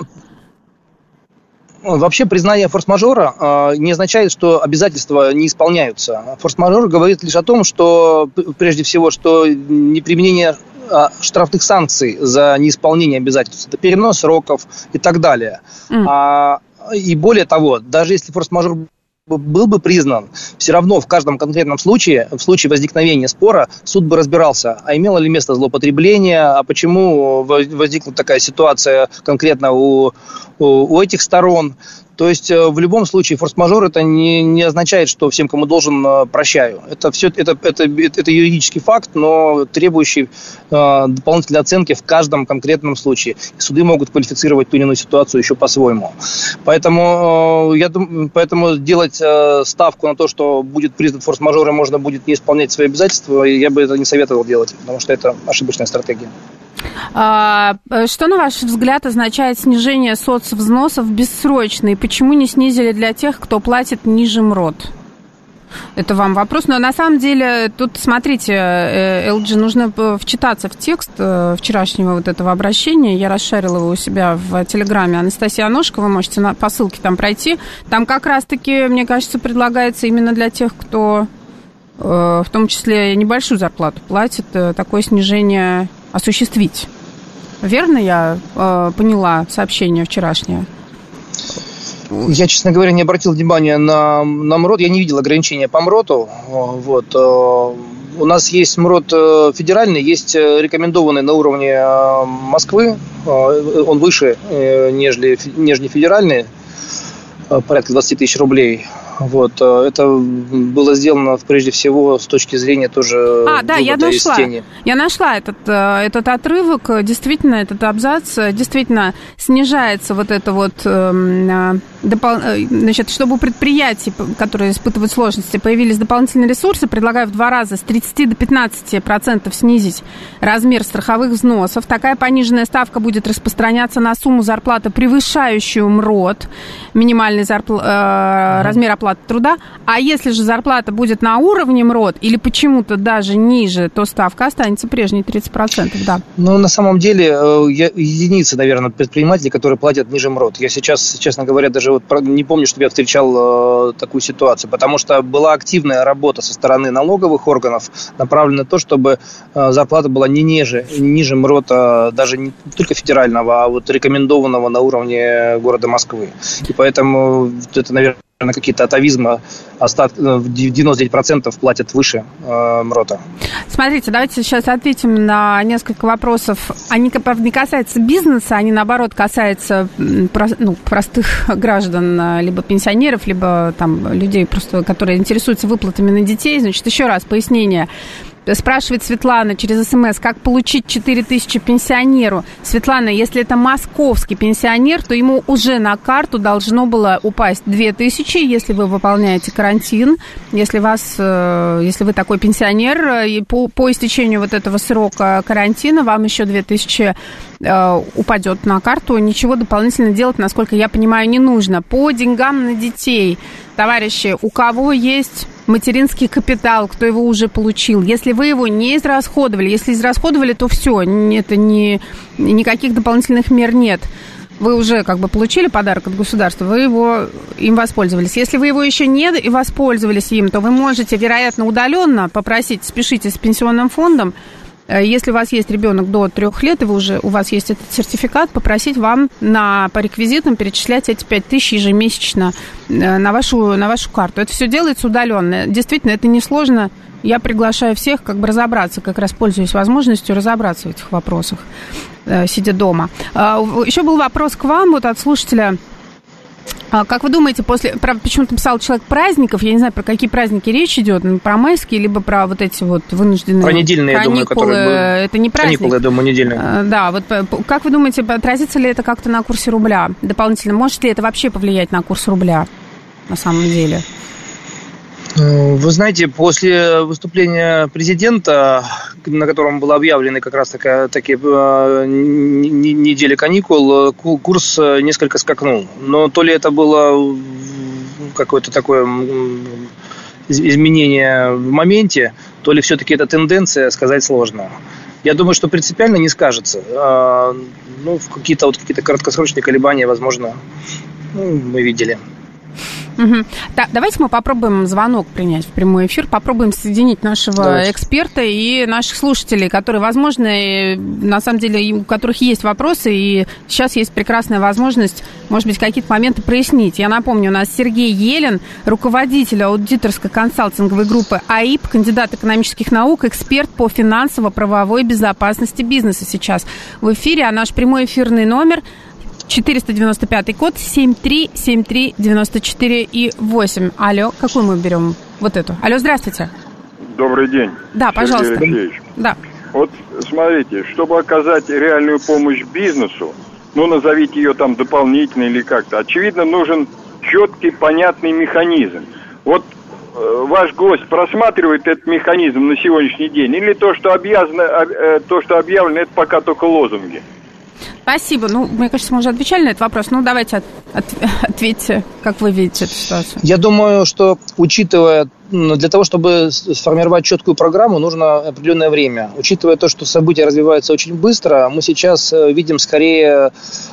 Вообще признание форс-мажора э, не означает, что обязательства не исполняются. Форс-мажор говорит лишь о том, что, прежде всего, что неприменение э, штрафных санкций за неисполнение обязательств, это перенос сроков и так далее. Mm. А, и более того, даже если форс-мажор был бы признан, все равно в каждом конкретном случае, в случае возникновения спора, суд бы разбирался, а имело ли место злоупотребление, а почему возникла такая ситуация конкретно у, у, у этих сторон. То есть в любом случае форс-мажор это не, не означает, что всем, кому должен, прощаю. Это, все, это, это, это юридический факт, но требующий э, дополнительной оценки в каждом конкретном случае. И суды могут квалифицировать ту или иную ситуацию еще по-своему. Поэтому, э, я дум, поэтому делать э, ставку на то, что будет признан форс-мажор и можно будет не исполнять свои обязательства, я бы это не советовал делать, потому что это ошибочная стратегия. Что, на ваш взгляд, означает снижение соцвзносов бессрочно? И почему не снизили для тех, кто платит ниже МРОТ? Это вам вопрос. Но на самом деле, тут, смотрите, эл джи, нужно вчитаться в текст вчерашнего вот этого обращения. Я расшарила его у себя в Телеграме. Анастасия Аношко, вы можете по ссылке там пройти. Там как раз-таки, мне кажется, предлагается именно для тех, кто в том числе небольшую зарплату платит, такое снижение осуществить. Верно я э, поняла сообщение вчерашнее? Я, честно говоря, не обратил внимания на, на МРОТ. Я не видел ограничения по МРОТу. Вот. У нас есть МРОТ федеральный, есть рекомендованный на уровне Москвы. Он выше, нежели, нежели федеральный, порядка двадцать тысяч рублей. Вот. Это было сделано прежде всего с точки зрения тоже... А, да, я нашла. Я нашла этот, этот отрывок. Действительно, этот абзац. Действительно, снижается вот это вот... Допол... Значит, чтобы у предприятий, которые испытывают сложности, появились дополнительные ресурсы, предлагаю в два раза с тридцати до пятнадцати процентов снизить размер страховых взносов. Такая пониженная ставка будет распространяться на сумму зарплаты, превышающую МРОТ, минимальный зарпл... mm-hmm. размер оплаты труда. А если же зарплата будет на уровне МРОТ или почему-то даже ниже, то ставка останется прежней тридцать процентов, да. Ну, на самом деле, единицы, наверное, предпринимателей, которые платят ниже МРОТ. Я сейчас, честно говоря, даже вот не помню, чтобы я встречал э, такую ситуацию, потому что была активная работа со стороны налоговых органов, направленная на то, чтобы э, зарплата была не ниже, ниже МРОТа, даже не только федерального, а вот рекомендованного на уровне города Москвы. И поэтому это, наверное, на какие-то атовизмы остат... девяносто девять процентов платят выше э, МРОТа. Смотрите, давайте сейчас ответим на несколько вопросов. Они, правда, не касаются бизнеса, они, наоборот, касаются ну, простых граждан, либо пенсионеров, либо там, людей, просто, которые интересуются выплатами на детей. Значит, еще раз пояснение. Спрашивает Светлана через СМС, как получить четыре тысячи пенсионеру. Светлана, если это московский пенсионер, то ему уже на карту должно было упасть две тысячи, если вы выполняете карантин. Если, вас, если вы такой пенсионер, и по, по истечению вот этого срока карантина вам еще две тысячи э, упадет на карту. Ничего дополнительно делать, насколько я понимаю, не нужно. По деньгам на детей, товарищи, у кого есть материнский капитал, кто его уже получил. Если вы его не израсходовали, если израсходовали, то все, это не, никаких дополнительных мер нет. Вы уже как бы получили подарок от государства, вы его, им воспользовались. Если вы его еще не и воспользовались им, то вы можете, вероятно, удаленно попросить, спешите с пенсионным фондом. Если у вас есть ребенок до трех лет, и вы уже, у вас есть этот сертификат, попросить вам на, по реквизитам перечислять эти пять тысяч ежемесячно на вашу, на вашу карту. Это все делается удаленно. Действительно, это несложно. Я приглашаю всех как бы разобраться, как раз пользуюсь возможностью разобраться в этих вопросах, сидя дома. Еще был вопрос к вам вот от слушателя. А как вы думаете, после, правда, почему-то писал человек праздников, я не знаю, про какие праздники речь идет, про майские, либо про вот эти вот вынужденные про недельные, каникулы, я думаю, которые были. Это не праздник. Каникулы, я думаю, недельные. А, да, вот как вы думаете, отразится ли это как-то на курсе рубля дополнительно? Может ли это вообще повлиять на курс рубля на самом деле? Вы знаете, после выступления президента, на котором было объявлены как раз такая, такие э, недели каникул, курс несколько скакнул. Но то ли это было какое-то такое изменение в моменте, то ли все-таки это тенденция, сказать сложно. Я думаю, что принципиально не скажется. А, ну, какие-то, вот, какие-то краткосрочные колебания, возможно, ну, мы видели. Угу. Так, давайте мы попробуем звонок принять в прямой эфир, попробуем соединить нашего давайте. эксперта и наших слушателей, которые, возможно, на самом деле, у которых есть вопросы, и сейчас есть прекрасная возможность, может быть, какие-то моменты прояснить. Я напомню, у нас Сергей Елен, руководитель аудиторской консалтинговой группы АИБ, кандидат экономических наук, эксперт по финансово-правовой безопасности бизнеса сейчас в эфире, а наш прямой эфирный номер четыреста девяносто пятый код, семь три семь три девяносто четыре и восемь. Алло, какую мы берем? Вот эту. Алло, здравствуйте. Добрый день. Да, пожалуйста. Сергей Алексеевич. Да. Вот смотрите, чтобы оказать реальную помощь бизнесу, ну назовите ее там дополнительной или как-то, очевидно, нужен четкий, понятный механизм. Вот э, ваш гость просматривает этот механизм на сегодняшний день, или то, что объявлено, э, то, что объявлено, это пока только лозунги? Спасибо. Ну, мне кажется, мы уже отвечали на этот вопрос. Ну, давайте от, от, ответьте, как вы видите эту ситуацию. Я думаю, что, учитывая, для того, чтобы сформировать четкую программу, нужно определенное время. Учитывая то, что события развиваются очень быстро, мы сейчас видим скорее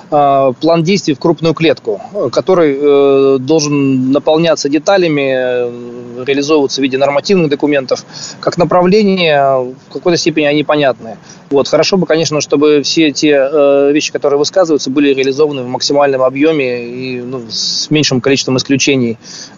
план действий в крупную клетку, который должен наполняться деталями, реализовываться в виде нормативных документов. Как направление, в какой-то степени они понятны. Вот. Хорошо бы, конечно, чтобы все те вещи, которые высказываются, были реализованы в максимальном объеме и ну, с меньшим количеством исключений,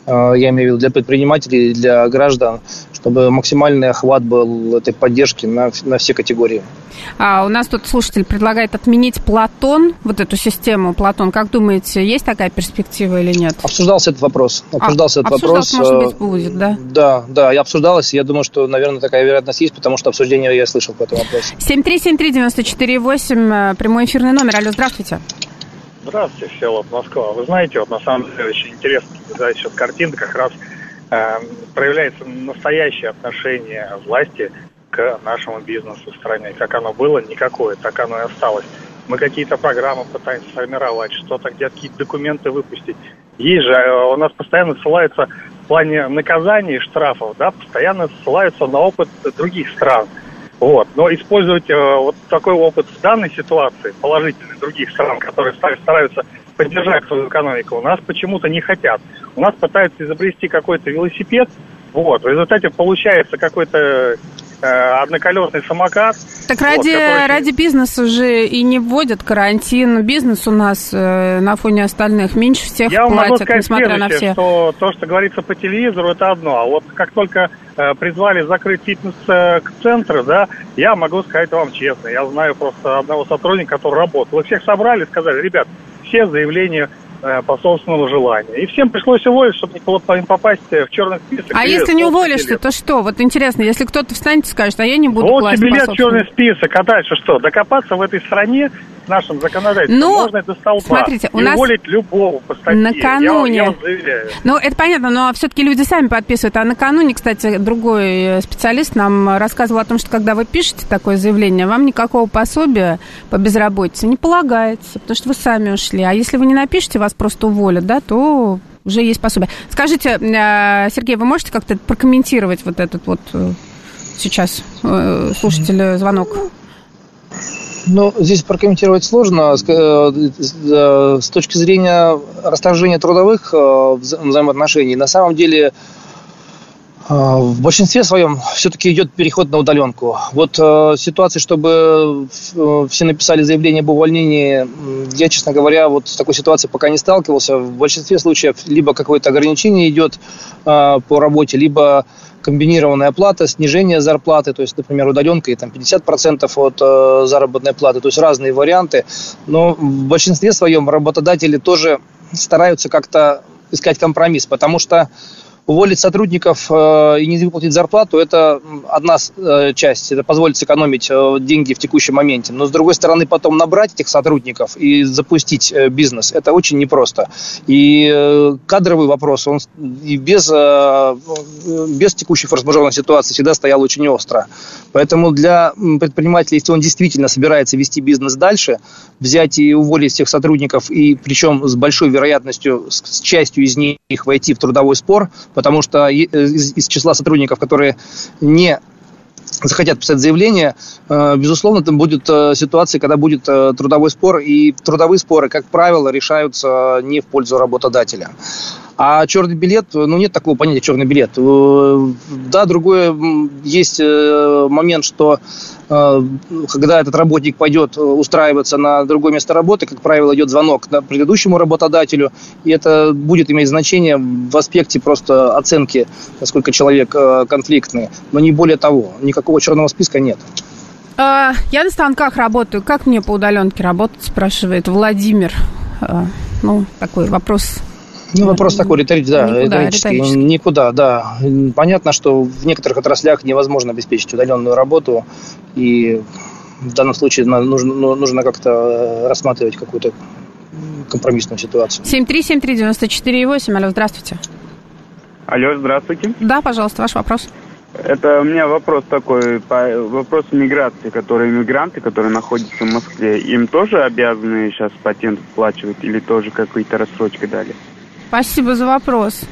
я имею в виду для предпринимателей, для граждан, чтобы максимальный охват был этой поддержки на, на все категории. А у нас тут слушатель предлагает отменить Платон, вот эту систему Платон. Как думаете, есть такая перспектива или нет? Обсуждался этот вопрос. Обсуждался а, этот обсуждался, вопрос. Может быть, будет, да? Да, да, и обсуждалось. Я думаю, что, наверное, такая вероятность есть, потому что обсуждение я слышал по этому вопросу. семь три семь три девяносто четыре восемь, прямой эфирный номер. Алло, здравствуйте. Здравствуйте, Всеволод, Москва. Вы знаете, вот на самом деле очень интересно, да, сейчас картинка как раз э, проявляется настоящее отношение власти к нашему бизнесу в стране. Как оно было, никакое, так оно и осталось. Мы какие-то программы пытаемся сформировать, что-то, где какие-то документы выпустить. Есть же, у нас постоянно ссылаются в плане наказаний и штрафов, да, постоянно ссылаются на опыт других стран. Вот. Но использовать э, вот такой опыт в данной ситуации, положительный, других стран, которые стараются поддержать свою экономику, у нас почему-то не хотят. У нас пытаются изобрести какой-то велосипед, вот. В результате получается какой-то э, одноколесный самокат. Так ради, вот, который... ради бизнеса же и не вводят карантин. Бизнес у нас э, на фоне остальных меньше всех Я платит, могу сказать несмотря на все. Что то, что говорится по телевизору, это одно. А вот как только э, призвали закрыть фитнес-центры, да, я могу сказать вам честно. Я знаю просто одного сотрудника, который работал. Вы всех собрали и сказали: ребят, все заявления э, по собственному желанию. И всем пришлось уволить, чтобы не попасть в черный список. А если не уволишься, то что? Вот интересно, если кто-то встанет и скажет: а я не буду вот класть тебе по лет собственному. Черный список, а дальше что? Докопаться в этой стране с нашим законодательством ну, можно до столба. Смотрите, у и нас уволить любого по статье. накануне... Я, я вам заявляю. Ну, это понятно, но все-таки люди сами подписывают. А накануне, кстати, другой специалист нам рассказывал о том, что когда вы пишете такое заявление, вам никакого пособия по безработице не полагается, потому что вы сами ушли. А если вы не напишете, вас просто уволят, да, то уже есть пособие. Скажите, Сергей, вы можете как-то прокомментировать вот этот вот сейчас слушатель звонок? Ну, здесь прокомментировать сложно. С точки зрения расторжения трудовых взаимоотношений, на самом деле в большинстве своем все-таки идет переход на удаленку. Вот ситуация, чтобы все написали заявление об увольнении, я, честно говоря, вот с такой ситуацией пока не сталкивался. В большинстве случаев либо какое-то ограничение идет по работе, либо комбинированная оплата, снижение зарплаты, то есть, например, удаленка и там пятьдесят процентов от э, заработной платы, то есть разные варианты. Но в большинстве своем работодатели тоже стараются как-то искать компромисс, потому что уволить сотрудников э, и не выплатить зарплату – это одна э, часть, это позволит сэкономить э, деньги в текущем моменте. Но, с другой стороны, потом набрать этих сотрудников и запустить э, бизнес – это очень непросто. И э, кадровый вопрос, он и без, э, без текущей форс-мажорной ситуации всегда стоял очень остро. Поэтому для предпринимателя, если он действительно собирается вести бизнес дальше, взять и уволить всех сотрудников, и причем с большой вероятностью, с, с частью из них войти в трудовой спор, потому что из, из числа сотрудников, которые не захотят писать заявление, безусловно, там будет ситуация, когда будет трудовой спор, и трудовые споры, как правило, решаются не в пользу работодателя. А черный билет, ну, нет такого понятия черный билет. Да, другое, есть момент, что когда этот работник пойдет устраиваться на другое место работы, как правило, идет звонок на предыдущему работодателю, и это будет иметь значение в аспекте просто оценки, насколько человек конфликтный, но не более того. Никакого черного списка нет. Я на станках работаю. Как мне по удаленке работать, спрашивает Владимир. Ну, такой вопрос... Ну, вопрос такой, риторический, да, никуда, риторический. риторический. Никуда, да. Понятно, что в некоторых отраслях невозможно обеспечить удаленную работу, и в данном случае нужно, нужно как-то рассматривать какую-то компромиссную ситуацию. семь три семь три девять четыре восемь. Алло, здравствуйте. Алло, здравствуйте. Да, пожалуйста, ваш вопрос. Это у меня вопрос такой, по вопросу миграции, которые иммигранты, которые находятся в Москве, им тоже обязаны сейчас патент вплачивать или тоже какие-то рассрочки дали? Спасибо за вопрос.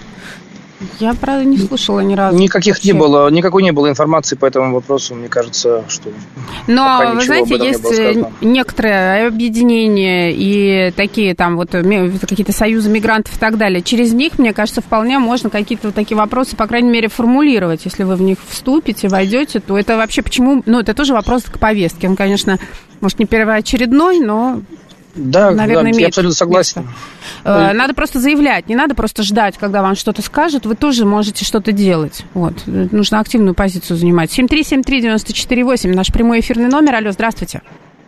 Я, правда, не слышала ни разу. Никаких вообще. не было, никакой не было информации по этому вопросу. Мне кажется, что Но, вы знаете, есть некоторые объединения и такие там вот какие-то союзы мигрантов и так далее. Через них, мне кажется, вполне можно какие-то вот такие вопросы, по крайней мере, формулировать. Если вы в них вступите, войдете, то это вообще почему... Ну, это тоже вопрос к повестке. Он, конечно, может, не первоочередной, но... Да, наверное, да, я абсолютно согласен. Место. Надо просто заявлять, не надо просто ждать, когда вам что-то скажут, вы тоже можете что-то делать. Вот. Нужно активную позицию занимать. семь три семь три девять четыре восемь, наш прямой эфирный номер. Алло, здравствуйте.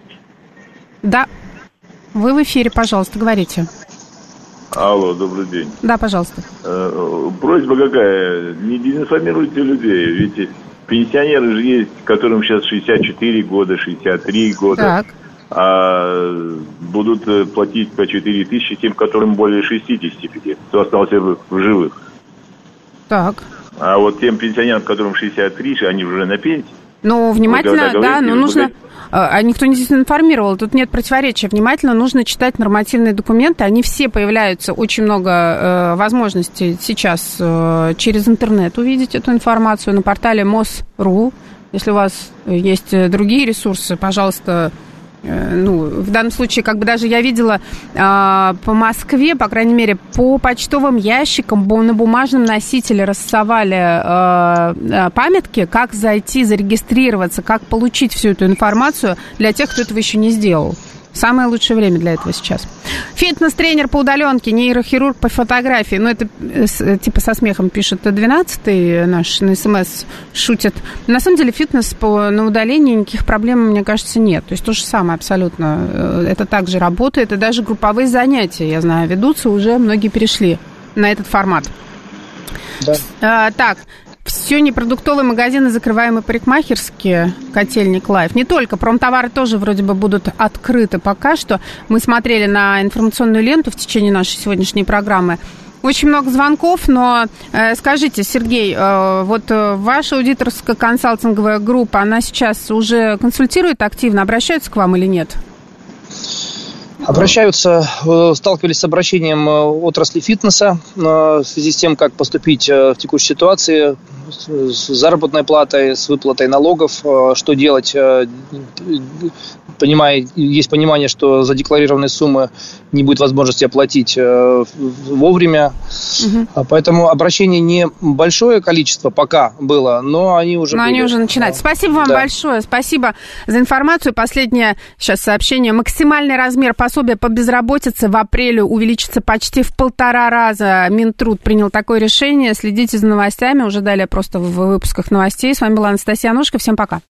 Да, вы в эфире, пожалуйста, говорите. Алло, добрый день. Да, пожалуйста. Э, просьба какая, не дезинформируйте людей, ведь пенсионеры же есть, которым сейчас шестьдесят четыре года, шестьдесят три года. Так. А будут платить по четыре тысячи тем, которым более шестидесяти пяти, кто остался в, в живых. Так. А вот тем пенсионерам, которым шестьдесят три, они уже на пенсии. Ну, внимательно, вот, да, но нужно... говорите... А никто не информировал, тут нет противоречия. Внимательно нужно читать нормативные документы. Они все появляются, очень много э, возможностей сейчас э, через интернет увидеть эту информацию на портале эм о эс точка ру. Если у вас есть другие ресурсы, пожалуйста... Ну, в данном случае, как бы даже я видела э, по Москве, по крайней мере, по почтовым ящикам на бумажном носителе рассовали э, памятки, как зайти, зарегистрироваться, как получить всю эту информацию для тех, кто этого еще не сделал. Самое лучшее время для этого сейчас. Фитнес-тренер по удаленке, нейрохирург по фотографии. Ну, это типа со смехом пишет двенадцатый наш на СМС, шутит. На самом деле фитнес по, на удалении никаких проблем, мне кажется, нет. То есть то же самое абсолютно. Это также работает. И даже групповые занятия, я знаю, ведутся. Уже многие перешли на этот формат. Да. А, так. Все непродуктовые магазины, закрываемые парикмахерские, Котельник Лайф. Не только, промтовары тоже вроде бы будут открыты пока что. Мы смотрели на информационную ленту в течение нашей сегодняшней программы. Очень много звонков, но э, скажите, Сергей, э, вот э, ваша аудиторская консалтинговая группа, она сейчас уже консультирует активно, обращаются к вам или нет? Обращаются, сталкивались с обращением отрасли фитнеса в связи с тем, как поступить в текущей ситуации с заработной платой, с выплатой налогов, что делать, понимая, есть понимание, что задекларированные суммы не будет возможности оплатить вовремя. Угу. Поэтому обращений не большое количество пока было, но они уже Но были. они уже начинают. Спасибо вам да. большое. Спасибо за информацию. Последнее сейчас сообщение. Максимальный размер пособия по безработице в апреле увеличится почти в полтора раза. Минтруд принял такое решение. Следите за новостями. Уже далее просто в выпусках новостей. С вами была Анастасия Анушка. Всем пока.